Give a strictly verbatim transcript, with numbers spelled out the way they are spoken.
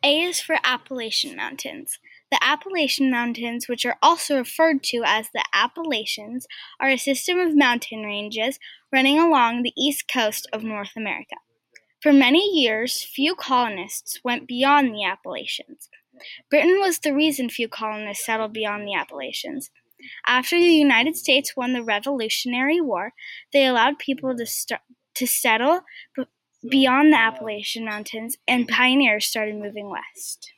A is for Appalachian Mountains. The Appalachian Mountains, which are also referred to as the Appalachians, are a system of mountain ranges running along the east coast of North America. For many years, few colonists went beyond the Appalachians. Britain was the reason few colonists settled beyond the Appalachians. After the United States won the Revolutionary War, they allowed people to start to settle beyond the Appalachian Mountains, and pioneers started moving west.